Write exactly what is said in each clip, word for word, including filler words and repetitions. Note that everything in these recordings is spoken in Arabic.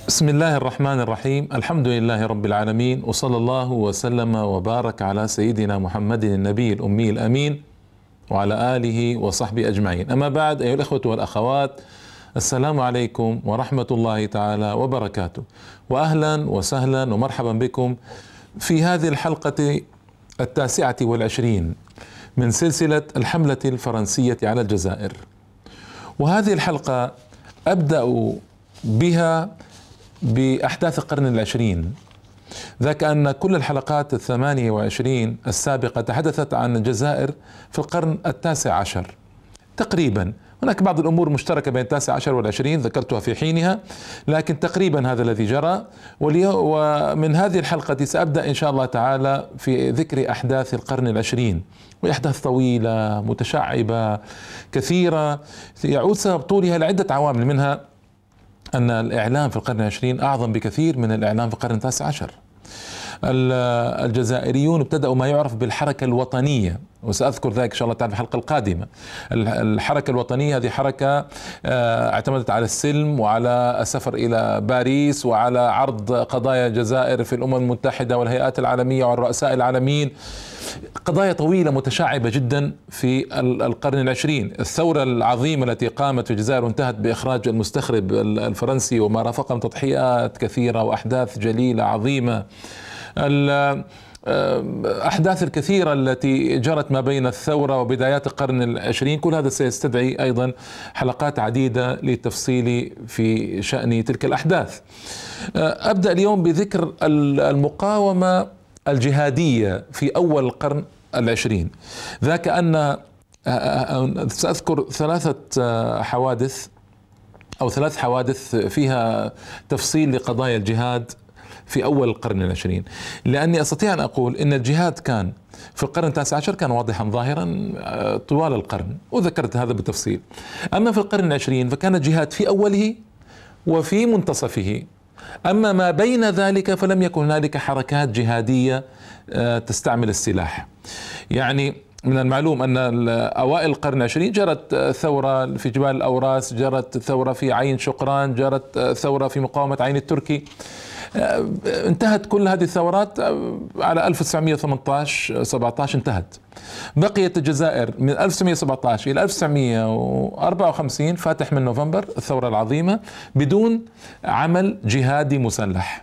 بسم الله الرحمن الرحيم. الحمد لله رب العالمين، وصلى الله وسلم وبارك على سيدنا محمد النبي الأمي الأمين وعلى آله وصحبه أجمعين. أما بعد، أيها الأخوة والأخوات، السلام عليكم ورحمة الله تعالى وبركاته، وأهلا وسهلا ومرحبا بكم في هذه الحلقة التاسعة والعشرين من سلسلة الحملة الفرنسية على الجزائر. وهذه الحلقة أبدأ بها بأحداث القرن العشرين، ذاك أن كل الحلقات الثمانية وعشرين السابقة تحدثت عن الجزائر في القرن التاسع عشر تقريبا. هناك بعض الأمور مشتركة بين التاسع عشر والعشرين ذكرتها في حينها، لكن تقريبا هذا الذي جرى. ومن هذه الحلقة سأبدأ إن شاء الله تعالى في ذكر أحداث القرن العشرين، وأحداث طويلة متشعبة كثيرة يعود سبب طولها لعدة عوامل، منها أن الإعلام في القرن العشرين أعظم بكثير من الإعلام في القرن التاسع عشر. الجزائريون ابتدأوا ما يعرف بالحركة الوطنية، وسأذكر ذلك إن شاء الله تعالى في الحلقة القادمة. الحركة الوطنية هذه حركة اعتمدت على السلم وعلى السفر إلى باريس وعلى عرض قضايا الجزائر في الأمم المتحدة والهيئات العالمية والرؤساء العالميين، قضايا طويلة متشعبة جدا في القرن العشرين. الثورة العظيمة التي قامت في الجزائر وانتهت بإخراج المستخرب الفرنسي وما رافقه من تضحيات كثيرة وأحداث جليلة عظيمة. الأحداث الكثيرة التي جرت ما بين الثورة وبدايات القرن العشرين، كل هذا سيستدعي أيضا حلقات عديدة للتفصيل في شأن تلك الأحداث. أبدأ اليوم بذكر المقاومة الجهادية في أول القرن العشرين، ذاك أن سأذكر ثلاثة حوادث أو ثلاث حوادث فيها تفصيل لقضايا الجهاد في أول القرن العشرين، لأني أستطيع أن أقول إن الجهاد كان في القرن التاسع عشر كان واضحا ظاهرا طوال القرن، وذكرت هذا بالتفصيل. أما في القرن العشرين فكان الجهاد في أوله وفي منتصفه، أما ما بين ذلك فلم يكن هنالك حركات جهادية تستعمل السلاح. يعني من المعلوم أن أوائل القرن العشرين جرت ثورة في جبال الأوراس، جرت ثورة في عين شقران، جرت ثورة في مقاومة عين التركي. انتهت كل هذه الثورات على ألف وتسعمئة وثمانية عشر سبعة عشر انتهت. بقيت الجزائر من ألف وتسعمئة وسبعة عشر إلى ألف وتسعمئة وأربعة وخمسين فاتح من نوفمبر الثورة العظيمة بدون عمل جهادي مسلح.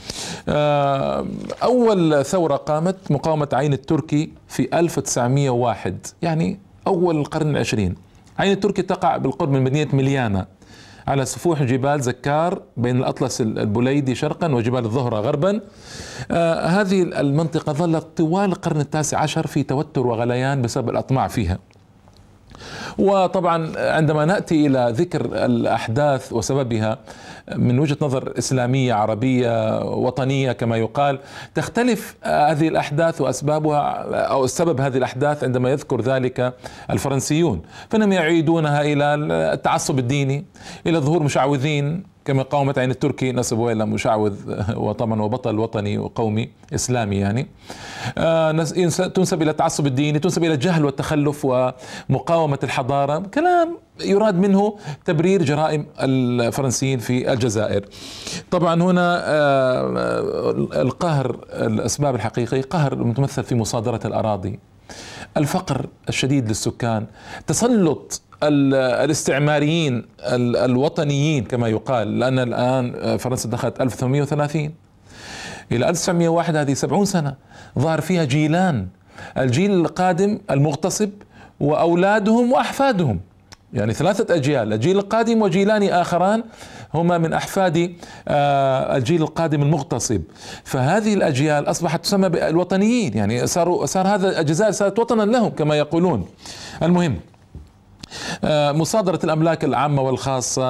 أول ثورة قامت مقاومة عين التركي في ألف وتسعمئة وواحد، يعني أول القرن العشرين. عين التركي تقع بالقرب من مدينة مليانة على سفوح جبال زكار بين الأطلس البوليدي شرقا وجبال الظهرة غربا. آه هذه المنطقة ظلت طوال القرن التاسع عشر في توتر وغليان بسبب الأطماع فيها. وطبعا عندما نأتي إلى ذكر الأحداث وسببها من وجهة نظر إسلامية عربية وطنية كما يقال، تختلف هذه الأحداث وأسبابها أو سبب هذه الأحداث عندما يذكر ذلك الفرنسيون، فإنهم يعيدونها إلى التعصب الديني، إلى ظهور مشعوذين كما قاومة عين التركي نسبوا إلى مشعوذ وطبعا وبطل وطني وقومي إسلامي، يعني تنسب إلى التعصب الديني، تنسب إلى الجهل والتخلف ومقاومة الحضارة، كلام يراد منه تبرير جرائم الفرنسيين في الجزائر. طبعا هنا القهر، الأسباب الحقيقية قهر متمثل في مصادرة الأراضي، الفقر الشديد للسكان، تسلط الاستعماريين الوطنيين كما يقال، لأن الآن فرنسا دخلت ألف وثمانمئة وثلاثين إلى ألف وتسعمئة وواحد، هذه سبعون سنة ظهر فيها جيلان، الجيل القادم المغتصب وأولادهم وأحفادهم، يعني ثلاثة أجيال، الجيل القادم وجيلان آخران هما من أحفاد الجيل القادم المغتصب. فهذه الأجيال أصبحت تسمى بالوطنيين، يعني صاروا صار هذا الجزائر صارت وطنا لهم كما يقولون. المهم، مصادرة الأملاك العامة والخاصة،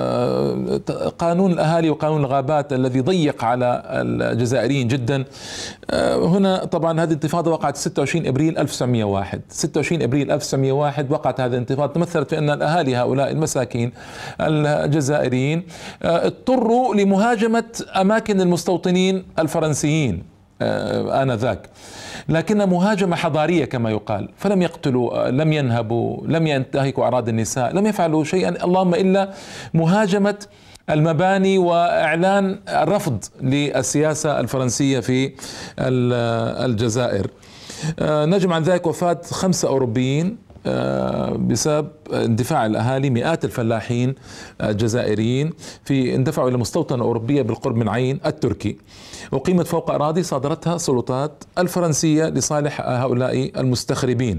قانون الأهالي وقانون الغابات الذي ضيق على الجزائريين جدا. هنا طبعا هذه الانتفاضة وقعت ستة وعشرين أبريل ألف وتسعمئة وواحد، ستة وعشرين أبريل ألف وتسعمئة وواحد وقعت هذه الانتفاضة، تمثلت في أن الأهالي هؤلاء المساكين الجزائريين اضطروا لمهاجمة أماكن المستوطنين الفرنسيين آنذاك، لكن مهاجمة حضارية كما يقال، فلم يقتلوا، لم ينهبوا، لم ينتهكوا أعراض النساء، لم يفعلوا شيئا اللهم إلا مهاجمة المباني وإعلان الرفض للسياسة الفرنسية في الجزائر. نجم عن ذلك وفاة خمسة أوروبيين بسبب اندفاع الأهالي، مئات الفلاحين الجزائريين في اندفعوا إلى مستوطنة أوروبية بالقرب من عين التركي، أقيمت فوق أراضي صادرتها السلطات الفرنسية لصالح هؤلاء المستخربين.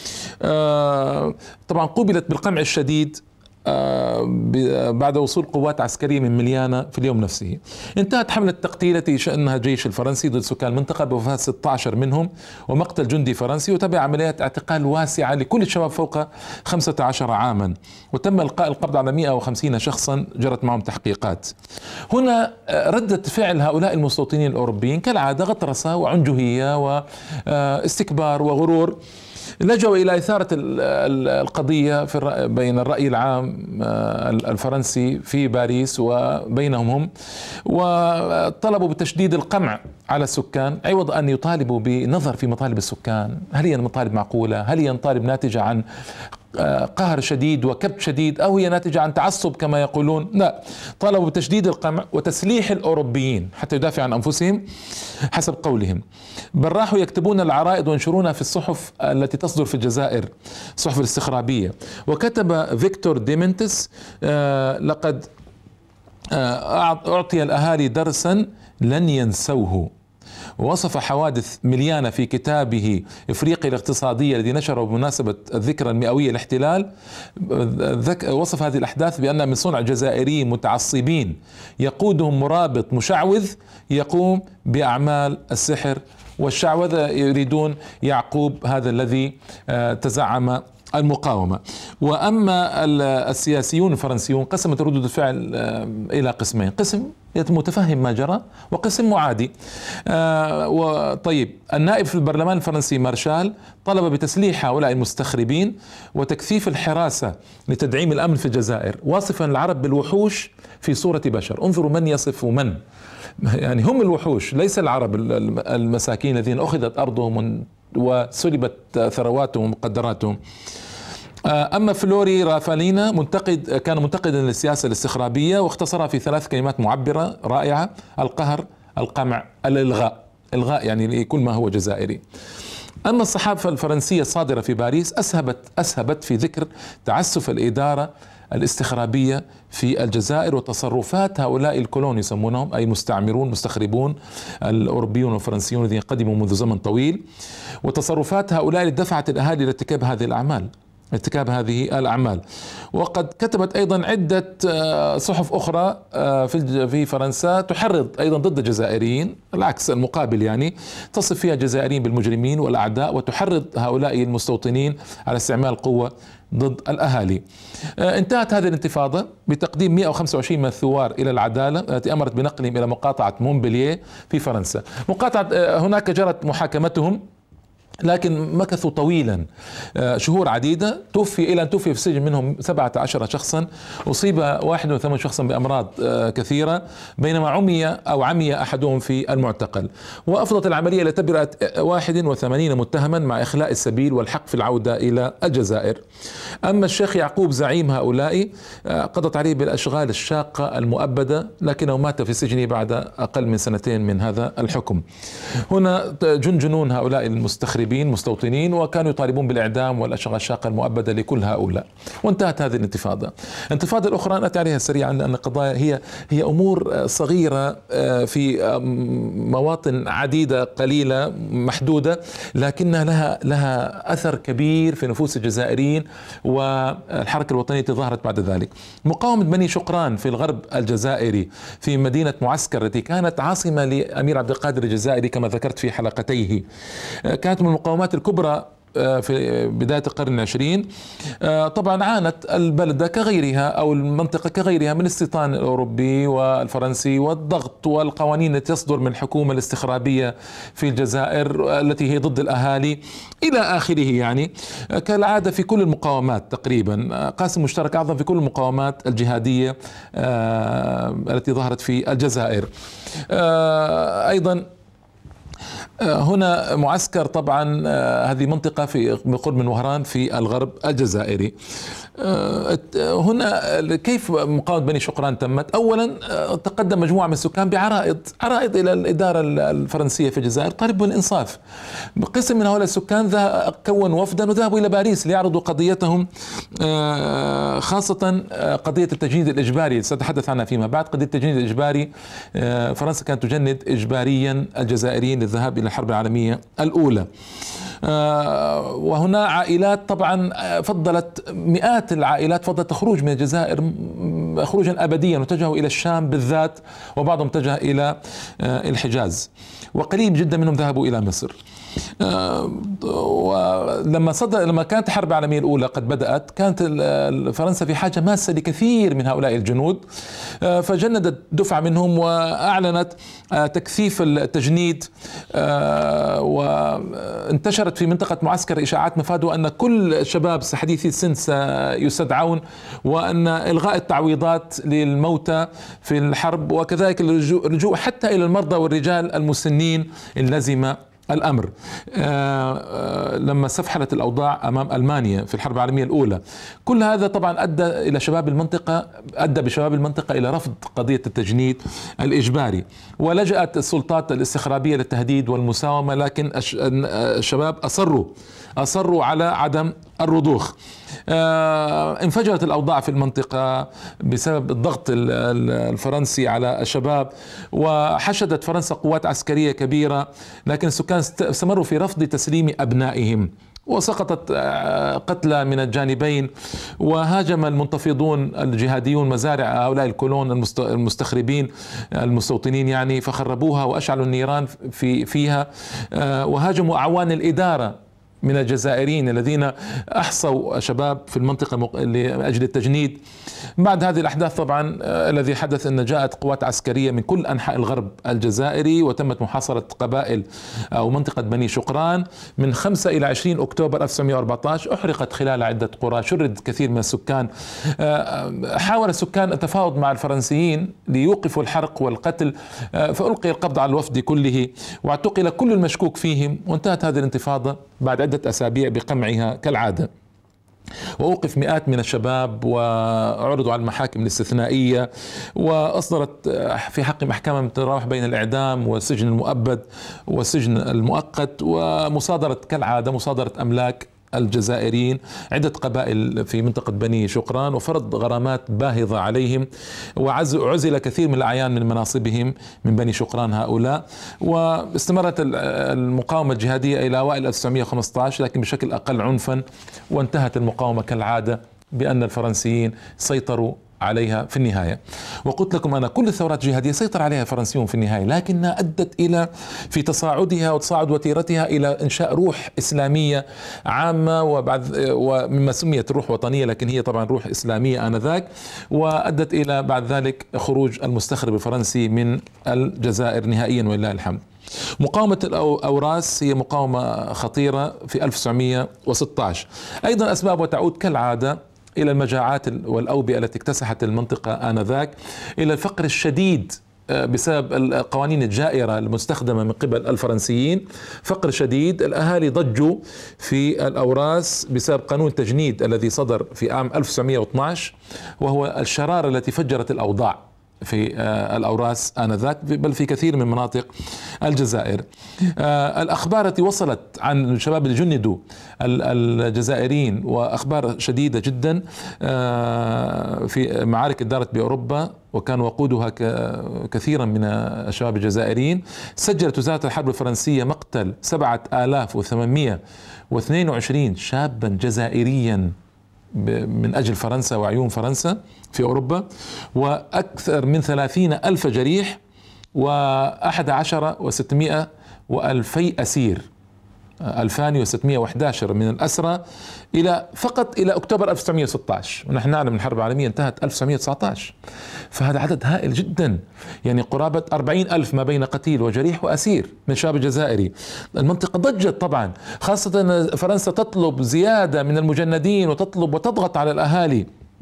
طبعا قوبلت بالقمع الشديد بعد وصول قوات عسكرية من مليانة في اليوم نفسه. انتهت حملة التقتيل التي شأنها الجيش الفرنسي ضد سكان المنطقة بوفاة ستة عشر منهم ومقتل جندي فرنسي، وتبع عمليات اعتقال واسعة لكل الشباب فوق خمسة عشر عاما، وتم إلقاء القبض على مئة وخمسين شخصا جرت معهم تحقيقات. هنا ردة فعل هؤلاء المستوطنين الأوروبيين كالعادة غطرسة وعنجهية واستكبار وغرور، لجوا إلى إثارة القضية في بين الرأي العام الفرنسي في باريس وبينهم هم، وطلبوا بتشديد القمع على السكان عوض أن يطالبوا بنظر في مطالب السكان. هل هي مطالب معقولة؟ هل هي مطالب ناتجة عن قهر شديد وكبت شديد، أو هي ناتجة عن تعصب كما يقولون؟ لا، طالبوا بتشديد القمع وتسليح الأوروبيين حتى يدافعوا عن أنفسهم حسب قولهم، بل راحوا يكتبون العرائض وينشرونها في الصحف التي تصدر في الجزائر، الصحف الاستخرابية. وكتب فيكتور ديمنتس آه لقد آه أعطي الأهالي درسا لن ينسوه، ووصف حوادث مليانة في كتابه إفريقيا الاقتصادية الذي نشره بمناسبة الذكرى المئوية للاحتلال. وصف هذه الأحداث بأنها من صنع جزائريين متعصبين يقودهم مرابط مشعوذ يقوم بأعمال السحر والشعوذة، يريدون يعقوب هذا الذي تزعم المقاومة. وأما السياسيون الفرنسيون قسمت ردود الفعل إلى قسمين، قسم متفهم ما جرى وقسم معادي. آه وطيب النائب في البرلمان الفرنسي مارشال طلب بتسليح هؤلاء المستخربين وتكثيف الحراسة لتدعيم الأمن في الجزائر، واصفا العرب بالوحوش في صورة بشر. انظروا من يصف من، يعني هم الوحوش ليس العرب المساكين الذين أخذت أرضهم وسلبت ثرواتهم ومقدراتهم. أما فلوري رافالينا منتقد كان منتقدا للسياسة الاستخرابية واختصرها في ثلاث كلمات معبرة رائعة: القهر، القمع، الإلغاء. إلغاء يعني لكل ما هو جزائري. أما الصحافة الفرنسية الصادرة في باريس أسهبت أسهبت في ذكر تعسف الإدارة الاستخرابية في الجزائر وتصرفات هؤلاء الكولون يسمونهم، أي مستعمرون مستخربون الأوروبيون والفرنسيون الذين قدموا منذ زمن طويل، وتصرفات هؤلاء اللي دفعت الأهالي لارتكاب هذه الأعمال ارتكاب هذه الأعمال. وقد كتبت أيضا عدة صحف أخرى في في فرنسا تحرض أيضا ضد الجزائريين، العكس المقابل، يعني تصف فيها الجزائريين بالمجرمين والأعداء وتحرض هؤلاء المستوطنين على استعمال القوة ضد الأهالي. انتهت هذه الانتفاضة بتقديم مئة وخمسة وعشرين من الثوار إلى العدالة التي أمرت بنقلهم إلى مقاطعة مونبلييه في فرنسا. مقاطعة هناك جرت محاكمتهم لكن مكثوا طويلا شهور عديدة، توفي إلى أن توفي في السجن منهم سبعة عشر شخصا، أصيب واحد وثمانين شخصا بأمراض كثيرة، بينما عمي أو عمي أحدهم في المعتقل. وأفضت العملية إلى تبرئة واحد وثمانين متهما مع إخلاء السبيل والحق في العودة إلى الجزائر. أما الشيخ يعقوب زعيم هؤلاء قضت عليه بالأشغال الشاقة المؤبدة، لكنه مات في سجنه بعد أقل من سنتين من هذا الحكم. هنا جنجنون هؤلاء المستخربين مستوطنين وكانوا يطالبون بالإعدام والأشغال الشاقة المؤبدة لكل هؤلاء، وانتهت هذه الانتفاضة. الانتفاضة الأخرى نأتي عليها سريعا لأن القضايا هي هي أمور صغيرة في مواطن عديدة قليلة محدودة، لكنها لها لها أثر كبير في نفوس الجزائريين والحركة الوطنية التي ظهرت بعد ذلك. مقاومة بني شقران في الغرب الجزائري في مدينة معسكر التي كانت عاصمة لأمير عبد القادر الجزائري كما ذكرت في حلقتيه، كانت من المقاومات الكبرى في بداية القرن العشرين. طبعا عانت البلدة كغيرها أو المنطقة كغيرها من الاستيطان الأوروبي والفرنسي والضغط والقوانين التي تصدر من الحكومة الاستخرابية في الجزائر التي هي ضد الأهالي إلى آخره. يعني كالعادة في كل المقاومات تقريبا، قاسم مشترك أعظم في كل المقاومات الجهادية التي ظهرت في الجزائر. أيضا هنا معسكر طبعا، هذه منطقة في بقرب من وهران في الغرب الجزائري. هنا كيف مقاومة بني شقران تمت؟ أولا تقدم مجموعة من السكان بعرائض عرائض إلى الإدارة الفرنسية في الجزائر طالبوا الإنصاف. قسم من هؤلاء السكان كونوا وفدا وذهبوا إلى باريس ليعرضوا قضيتهم، خاصة قضية التجنيد الإجباري سأتحدث عنها فيما بعد. قضية التجنيد الإجباري، فرنسا كانت تجند إجباريا الجزائريين للذهاب إلى الحرب العالمية الأولى. وهنا عائلات طبعا فضلت، مئات العائلات فضلت تخرج من الجزائر خروجا أبديا واتجهوا إلى الشام بالذات، وبعضهم اتجه إلى الحجاز، وقليل جدا منهم ذهبوا إلى مصر. ولما صدر لما كانت الحرب العالمية الأولى قد بدأت، كانت فرنسا في حاجة ماسة لكثير من هؤلاء الجنود، فجندت دفعة منهم وأعلنت تكثيف التجنيد، وانتشرت في منطقة معسكر إشاعات مفاده أن كل الشباب حديثي السن سيستدعون، وأن إلغاء التعويضات للموتى في الحرب، وكذلك اللجوء حتى إلى المرضى والرجال المسنين إن لزم الأمر. لما استفحلت الأوضاع أمام ألمانيا في الحرب العالمية الأولى، كل هذا طبعا أدى إلى شباب المنطقة أدى بشباب المنطقة إلى رفض قضية التجنيد الإجباري، ولجأت السلطات الاستخرابية للتهديد والمساومة، لكن الشباب أصروا أصروا على عدم الرضوخ. انفجرت الأوضاع في المنطقة بسبب الضغط الفرنسي على الشباب، وحشدت فرنسا قوات عسكرية كبيرة، لكن السكان استمروا في رفض تسليم أبنائهم، وسقطت قتلى من الجانبين. وهاجم المنتفضون الجهاديون مزارع هؤلاء الكولون المستخربين المستوطنين يعني، فخربوها وأشعلوا النيران في فيها، وهاجموا أعوان الإدارة من الجزائريين الذين أحصوا شباب في المنطقة لأجل التجنيد. بعد هذه الأحداث طبعا الذي حدث أن جاءت قوات عسكرية من كل أنحاء الغرب الجزائري، وتمت محاصرة قبائل أو منطقة بني شقران من خمسة إلى عشرين أكتوبر ألف وتسعمئة وأربعة عشر. أحرقت خلال عدة قرى، شرد كثير من السكان. حاول السكان التفاوض مع الفرنسيين ليوقفوا الحرق والقتل، فألقي القبض على الوفد كله واعتقل كل المشكوك فيهم، وانتهت هذه الانتفاضة بعد عدة أسابيع بقمعها كالعادة. وأوقف مئات من الشباب وعرضوا على المحاكم الاستثنائية، وأصدرت في حقهم أحكام تتراوح بين الإعدام والسجن المؤبد والسجن المؤقت، ومصادرة كالعادة مصادرة أملاك الجزائريين عدة قبائل في منطقة بني شقران، وفرض غرامات باهظة عليهم، وعزل كثير من الأعيان من مناصبهم من بني شقران هؤلاء. واستمرت المقاومة الجهادية إلى أوائل ألف وتسعمئة وخمسة عشر، لكن بشكل أقل عنفا، وانتهت المقاومة كالعادة بأن الفرنسيين سيطروا عليها في النهاية. وقلت لكم أنا كل الثورات الجهادية سيطر عليها الفرنسيون في النهاية، لكنها أدت إلى في تصاعدها وتصاعد وتيرتها إلى إنشاء روح إسلامية عامة، وبعد ومما سميت روح وطنية، لكن هي طبعا روح إسلامية آنذاك، وأدت إلى بعد ذلك خروج المستخرب الفرنسي من الجزائر نهائيا ولله الحمد. مقاومة الأوراس هي مقاومة خطيرة في ألف وتسعمئة وستة عشر، أيضا أسبابها تعود كالعادة إلى المجاعات والأوبئة التي اكتسحت المنطقة آنذاك، إلى الفقر الشديد بسبب القوانين الجائرة المستخدمة من قبل الفرنسيين، فقر شديد. الأهالي ضجوا في الأوراس بسبب قانون التجنيد الذي صدر في عام ألف وتسعمئة واثني عشر، وهو الشرارة التي فجرت الأوضاع في الأوراس آنذاك، بل في كثير من مناطق الجزائر. الأخبار التي وصلت عن الشباب اللي جندوا الجزائريين وأخبار شديدة جدا في معارك دارت بأوروبا، وكان وقودها كثيرا من الشباب الجزائريين. سجلت وزارة الحرب الفرنسية مقتل سبعة آلاف وثمانمئة واثنين وعشرين شابا جزائريا من أجل فرنسا وعيون فرنسا في أوروبا، وأكثر من ثلاثين ألف جريح، وأحد عشر وستمائة وألفي أسير، ألفان وستمائة وأحد عشر من الأسرى إلى فقط إلى أكتوبر ألف وتسعمئة وستة عشر، ونحن نعلم الحرب العالمية انتهت ألف وتسعمئة وتسعة عشر. فهذا عدد هائل جدا، يعني قرابة أربعين ألف ما بين قتيل وجريح وأسير من الشعب الجزائري. المنطقة ضجت طبعا، خاصة أن فرنسا تطلب زيادة من المجندين وتطلب وتضغط على الأهالي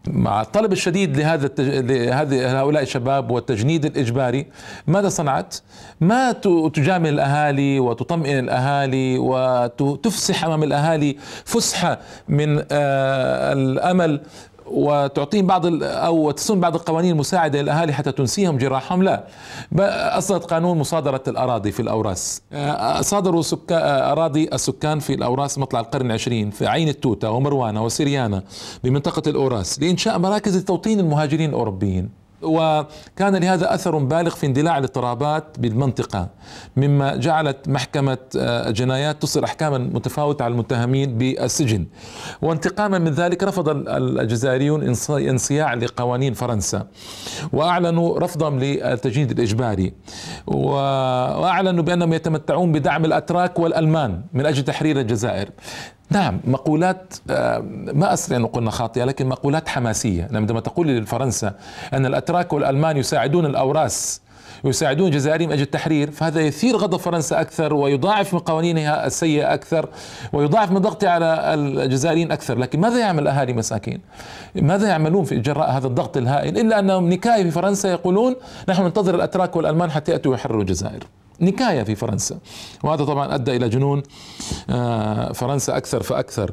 مع الطلب الشديد لهذا التج... لهذه هؤلاء الشباب والتجنيد الإجباري، ماذا صنعت؟ ما تجامل الأهالي وتطمئن الأهالي وتفسح أمام الأهالي فسحة من الأمل، وتعطيهم بعض او تسن بعض القوانين المساعده للاهالي حتى تنسيهم جراحهم. لا، اصدرت قانون مصادره الاراضي في الاوراس. صادروا سكان اراضي السكان في الاوراس مطلع القرن العشرين في عين التوته ومروانه وسريانه بمنطقه الاوراس لانشاء مراكز لتوطين المهاجرين الاوروبيين، وكان لهذا أثر بالغ في اندلاع الاضطرابات بالمنطقة، مما جعلت محكمة الجنايات تصدر أحكاما متفاوتة على المتهمين بالسجن. وانتقاما من ذلك رفض الجزائريون انصياع لقوانين فرنسا، وأعلنوا رفضهم للتجنيد الإجباري، وأعلنوا بأنهم يتمتعون بدعم الأتراك والألمان من أجل تحرير الجزائر. نعم، مقولات ما أستطيع أن قلنا خاطئة، لكن مقولات حماسية. عندما تقول لفرنسا أن الأتراك والألمان يساعدون الأوراس، يساعدون الجزائريين من أجل التحرير، فهذا يثير غضب فرنسا أكثر ويضاعف من قوانينها السيئة أكثر ويضاعف من ضغطها على الجزائريين أكثر. لكن ماذا يعمل الأهالي مساكين؟ ماذا يعملون في جراء هذا الضغط الهائل؟ إلا أنهم نكاية في فرنسا يقولون نحن ننتظر الأتراك والألمان حتى يأتوا ويحرروا الجزائر. نكاية في فرنسا، وهذا طبعا أدى إلى جنون فرنسا أكثر فأكثر.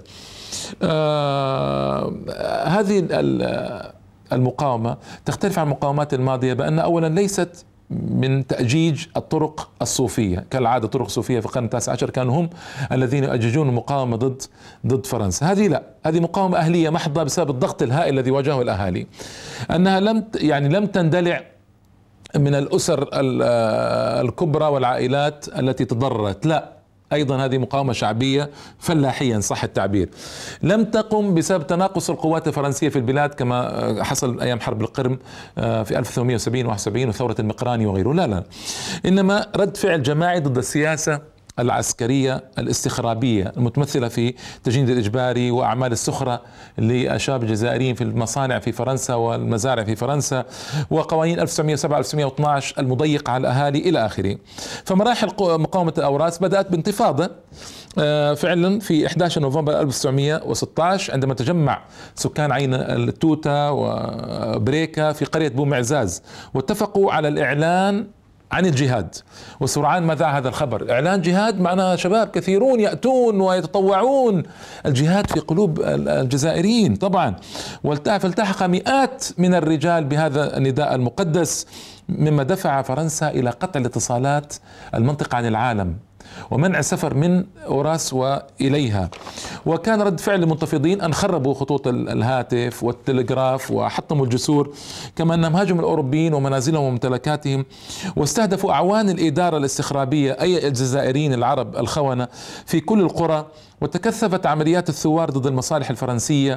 هذه المقاومة تختلف عن المقاومات الماضية بأن أولا ليست من تأجيج الطرق الصوفية كالعادة. الطرق الصوفية في القرن التاسع عشر كانوا هم الذين يؤججون المقاومة ضد ضد فرنسا. هذه لا، هذه مقاومة أهلية محضة بسبب الضغط الهائل الذي واجهه الأهالي، أنها لم يعني لم تندلع من الأسر الكبرى والعائلات التي تضررت. لا، أيضا هذه مقاومة شعبية فلاحيا صح التعبير، لم تقم بسبب تناقص القوات الفرنسية في البلاد كما حصل أيام حرب القرم في ألف وثمانمئة وسبعين وواحد وسبعين وثورة المقراني وغيره. لا لا، إنما رد فعل جماعي ضد السياسة العسكرية الاستخرابية المتمثلة في التجنيد الإجباري وأعمال السخرة للشباب الجزائريين في المصانع في فرنسا والمزارع في فرنسا، وقوانين ألف وتسعمئة وسبعة ألف وتسعمئة واثني عشر المضيقة على الأهالي إلى آخره. فمراحل مقاومة الأوراس بدأت بانتفاضة فعلا في أحد عشر نوفمبر ألف وتسعمئة وستة عشر عندما تجمع سكان عين التوتة وبريكا في قرية بومعزاز واتفقوا على الإعلان عن الجهاد. وسرعان ما ذاع هذا الخبر، إعلان جهاد معناه شباب كثيرون يأتون ويتطوعون، الجهاد في قلوب الجزائريين طبعا. فالتحق مئات من الرجال بهذا النداء المقدس، مما دفع فرنسا إلى قطع الاتصالات المنطقة عن العالم ومنع السفر من أوراس وإليها. وكان رد فعل المنتفضين أن خربوا خطوط الهاتف والتلغراف وحطموا الجسور، كما أنهم هاجموا الأوروبيين ومنازلهم وممتلكاتهم، واستهدفوا أعوان الإدارة الاستخرابية أي الجزائريين العرب الخونة في كل القرى. وتكثفت عمليات الثوار ضد المصالح الفرنسية،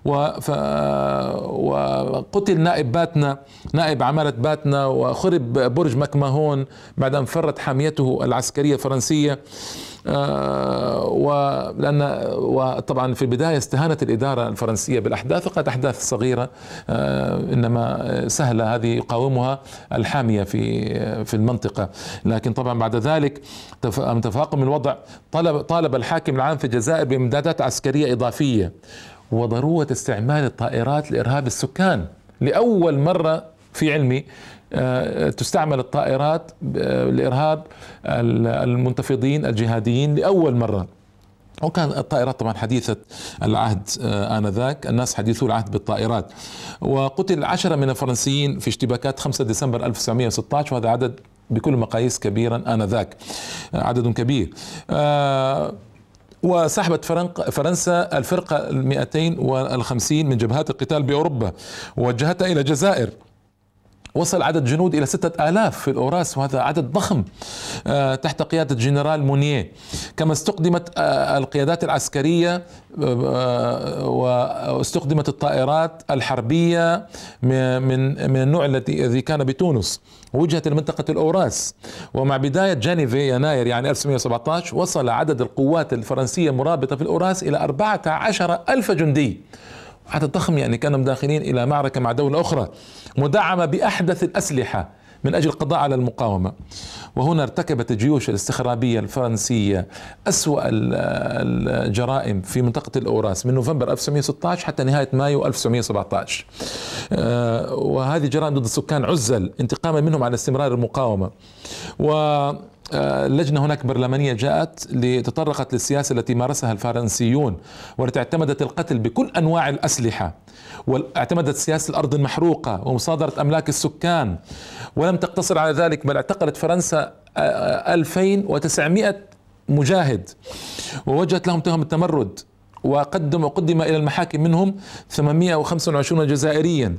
وقتل نائب باتنا نائب عمالة باتنا، وخرب برج مكمهون بعد أن فرت حاميته العسكرية الفرنسية. آه ولأن وطبعا في البداية استهانت الإدارة الفرنسية بالأحداث، وقد أحداث صغيرة آه إنما سهلة هذه يقاومها الحامية في في المنطقة. لكن طبعا بعد ذلك من تفاقم الوضع طلب طالب الحاكم العام في الجزائر بإمدادات عسكرية إضافية وضرورة استعمال الطائرات لإرهاب السكان. لأول مرة في علمي تستعمل الطائرات لإرهاب المنتفضين الجهاديين لأول مرة. وكان الطائرات طبعا حديثة العهد آنذاك، الناس حديثو العهد بالطائرات. وقتل عشرة من الفرنسيين في اشتباكات خمسة ديسمبر ألف وتسعمئة وستة عشر، وهذا عدد بكل المقاييس كبيرا آنذاك، عدد كبير. آه وسحبت فرنسا الفرقة المئتين والخمسين من جبهات القتال بأوروبا ووجهتها إلى الجزائر. وصل عدد جنود إلى ستة آلاف في الأوراس، وهذا عدد ضخم تحت قيادة جنرال مونيه. كما استخدمت القيادات العسكرية واستخدمت الطائرات الحربية من من النوع الذي الذي كان بتونس، وجهت لمنطقة الأوراس. ومع بداية جانيفي يناير يعني ألف وتسعمئة وسبعة عشر وصل عدد القوات الفرنسية المرابطة في الأوراس إلى أربعة عشر ألف جندي، عدد ضخم، يعني كانوا داخلين إلى معركة مع دولة أخرى مدعمة بأحدث الأسلحة من أجل القضاء على المقاومة. وهنا ارتكبت الجيوش الاستخرابية الفرنسية أسوأ الجرائم في منطقة الأوراس من نوفمبر ألف وتسعمئة وستة عشر حتى نهاية مايو ألف وتسعمئة وسبعة عشر، وهذه جرائم ضد سكان عزل انتقاما منهم على استمرار المقاومة. واللجنة هناك برلمانية جاءت لتطرقت للسياسة التي مارسها الفرنسيون، والتي اعتمدت القتل بكل أنواع الأسلحة، واعتمدت سياسة الأرض المحروقة ومصادرة أملاك السكان. ولم تقتصر على ذلك، بل اعتقلت فرنسا ألفين وتسعمئة مجاهد ووجهت لهم تهم التمرد، وقدم وقدم إلى المحاكم منهم ثمانمئة وخمسة وعشرين جزائريا،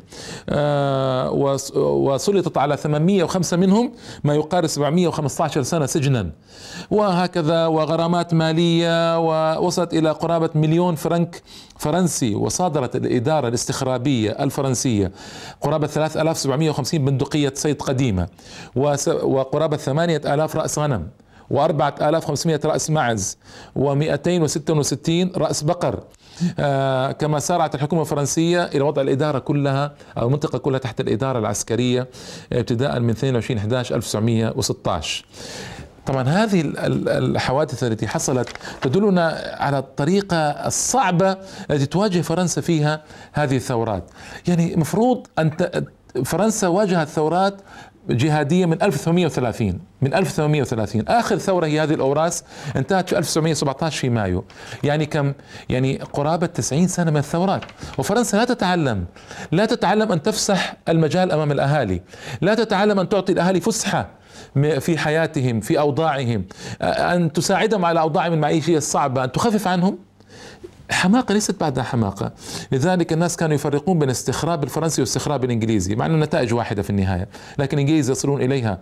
وسلطت على ثمانمئة وخمسة منهم ما يقارب سبعمئة وخمسة عشر سنة سجنا، وهكذا، وغرامات مالية، ووصلت إلى قرابة مليون فرنك فرنسي. وصادرت الإدارة الاستخرابية الفرنسية قرابة ثلاثة آلاف وسبعمئة وخمسين بندقية صيد قديمة، وقرابة ثمانية آلاف رأس غنم، وأربعة آلاف وخمسمئة رأس معز، ومئتين وستة وستين رأس بقر. آه كما سارعت الحكومة الفرنسية إلى وضع الإدارة كلها أو المنطقة كلها تحت الإدارة العسكرية ابتداء من اثنين وعشرين أحد عشر ألف وتسعمئة وستة عشر. طبعا هذه الحوادث التي حصلت تدلنا على الطريقة الصعبة التي تواجه فرنسا فيها هذه الثورات. يعني مفروض أن فرنسا واجهت ثورات جهادية من ألف وثمانمئة وثلاثين من ألف وثمانمئة وثلاثين آخر ثورة هي هذه الأوراس، انتهت في ألف وتسعمئة وسبعة عشر في مايو. يعني كم؟ يعني قرابة تسعين سنة من الثورات. وفرنسا لا تتعلم لا تتعلم أن تفسح المجال أمام الأهالي، لا تتعلم أن تعطي الأهالي فسحة في حياتهم، في أوضاعهم، أن تساعدهم على أوضاعهم المعيشية الصعبة، أن تخفف عنهم. حماقة ليست بعدها حماقة. لذلك الناس كانوا يفرقون بين الاستخراب الفرنسي والاستخراب الإنجليزي، مع أن النتائج واحدة في النهاية، لكن الإنجليز يصلون إليها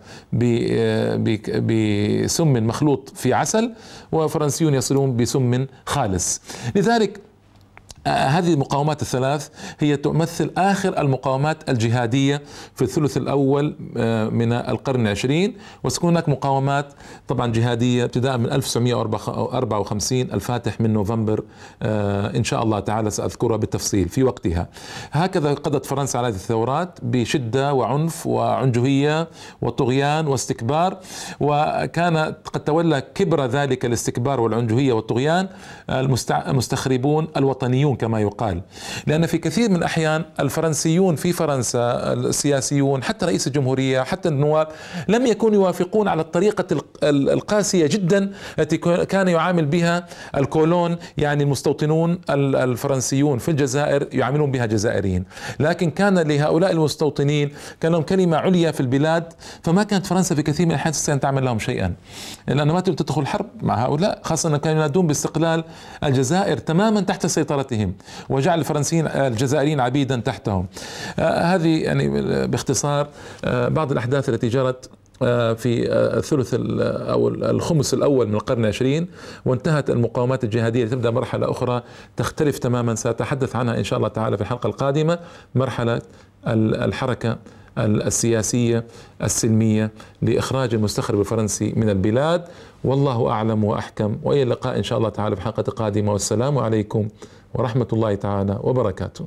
بسم مخلوط في عسل، وفرنسيون يصلون بسم خالص. لذلك هذه المقاومات الثلاث هي تمثل آخر المقاومات الجهادية في الثلث الأول من القرن العشرين. وستكون هناك مقاومات طبعا جهادية ابتداء من ألف وتسعمئة وأربعة وخمسين الفاتح من نوفمبر، إن شاء الله تعالى سأذكرها بالتفصيل في وقتها. هكذا قضت فرنسا على هذه الثورات بشدة وعنف وعنجهية وطغيان واستكبار، وكان قد تولى كبر ذلك الاستكبار والعنجهية والطغيان المستخربون الوطنيون كما يقال. لأن في كثير من الأحيان الفرنسيون في فرنسا، السياسيون، حتى رئيس الجمهورية، حتى النواب، لم يكونوا يوافقون على الطريقة القاسية جدا التي كان يعامل بها الكولون، يعني المستوطنون الفرنسيون في الجزائر يعاملون بها الجزائريين. لكن كان لهؤلاء المستوطنين كان لهم كلمة عليا في البلاد، فما كانت فرنسا في كثير من الأحيان تستطيع أن تعمل لهم شيئا، لأنه ما تريد تدخل حرب مع هؤلاء، خاصة أنهم كانوا ينادون باستقلال الجزائر تماما تحت سيطرتهم، وجعل الفرنسيين الجزائريين عبيدا تحتهم. آه هذه يعني باختصار آه بعض الأحداث التي جرت آه في آه الثلث أو الخمس الأول من القرن العشرين، وانتهت المقاومات الجهادية لتبدأ مرحلة أخرى تختلف تماما، سأتحدث عنها إن شاء الله تعالى في الحلقة القادمة، مرحلة الحركة السياسية السلمية لإخراج المستخرب الفرنسي من البلاد. والله أعلم وأحكم، وإلى اللقاء إن شاء الله تعالى في حلقة قادمة، والسلام عليكم ورحمة الله تعالى وبركاته.